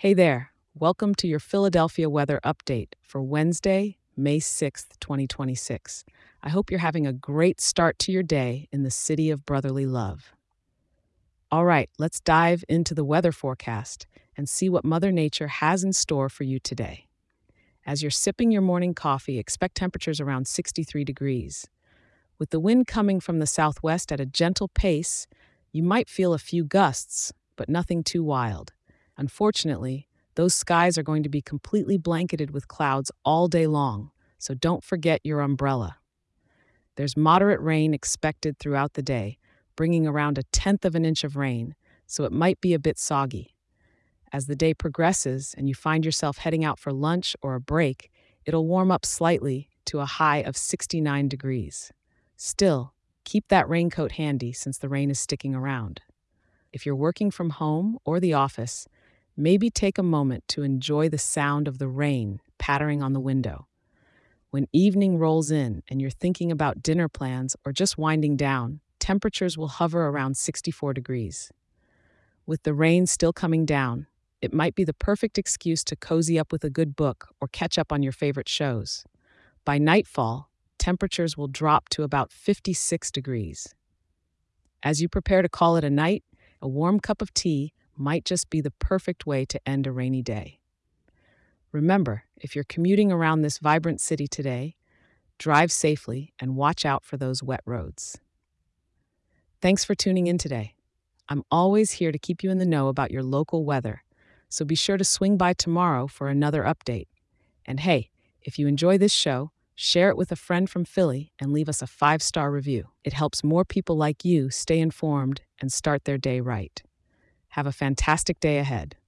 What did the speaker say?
Hey there. Welcome to your Philadelphia weather update for Wednesday, May 6th, 2026. I hope you're having a great start to your day in the city of brotherly love. All right, let's dive into the weather forecast and see what Mother Nature has in store for you today. As you're sipping your morning coffee, expect temperatures around 63 degrees. With the wind coming from the southwest at a gentle pace, you might feel a few gusts, but nothing too wild. Unfortunately, those skies are going to be completely blanketed with clouds all day long, so don't forget your umbrella. There's moderate rain expected throughout the day, bringing around a tenth of an inch of rain, so it might be a bit soggy. As the day progresses and you find yourself heading out for lunch or a break, it'll warm up slightly to a high of 69 degrees. Still, keep that raincoat handy since the rain is sticking around. If you're working from home or the office, maybe take a moment to enjoy the sound of the rain pattering on the window. When evening rolls in and you're thinking about dinner plans or just winding down, temperatures will hover around 64 degrees. With the rain still coming down, it might be the perfect excuse to cozy up with a good book or catch up on your favorite shows. By nightfall, temperatures will drop to about 56 degrees. As you prepare to call it a night, a warm cup of tea might just be the perfect way to end a rainy day. Remember, if you're commuting around this vibrant city today, drive safely and watch out for those wet roads. Thanks for tuning in today. I'm always here to keep you in the know about your local weather, so be sure to swing by tomorrow for another update. And hey, if you enjoy this show, share it with a friend from Philly and leave us a 5-star review. It helps more people like you stay informed and start their day right. Have a fantastic day ahead.